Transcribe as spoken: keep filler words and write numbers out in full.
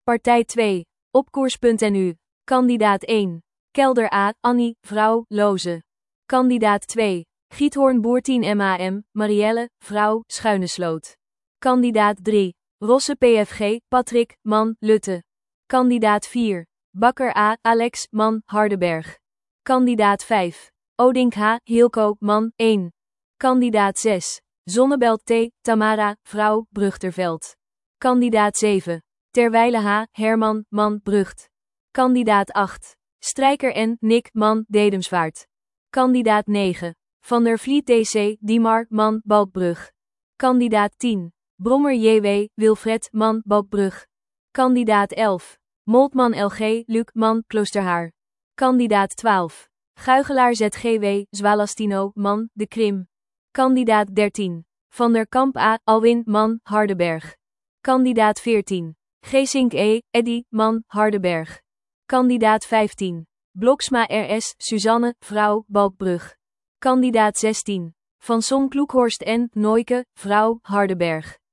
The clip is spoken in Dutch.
Partij twee. Opkoers punt n u. Kandidaat één. Kelder A. Annie, vrouw, Loze. Kandidaat twee. Giethoorn Boertien M A M, Marielle, vrouw, Schuinesloot. Kandidaat drie. Rosse P F G, Patrick, man, Lutte. Kandidaat vier. Bakker A. Alex, man, Hardenberg. Kandidaat vijf. Odink H. Hilco, man, één. Kandidaat zes. Zonnebelt T. Tamara, vrouw, Brugterveld. Kandidaat zeven. Terwijle H. Herman, man, Brugt. Kandidaat acht. Strijker N. Nick, man, Dedemsvaart. Kandidaat negen. Van der Vliet D C. Diemar, man, Balkbrug. Kandidaat tien. Brommer J W. Wilfred, man, Balkbrug. Kandidaat elf. Moltman L G. Luc, man, Kloosterhaar. Kandidaat twaalf. Guigelaar Z G W. Zwalastino, man, De Krim. Kandidaat dertien. Van der Kamp A. Alwin, man, Hardenberg. Kandidaat veertien. Geesink E. Eddy, man, Hardenberg. Kandidaat vijftien. Bloksma R S. Suzanne, vrouw, Balkbrug. Kandidaat zestien. Van Son Kloekhorst N. Nooike, vrouw, Hardenberg.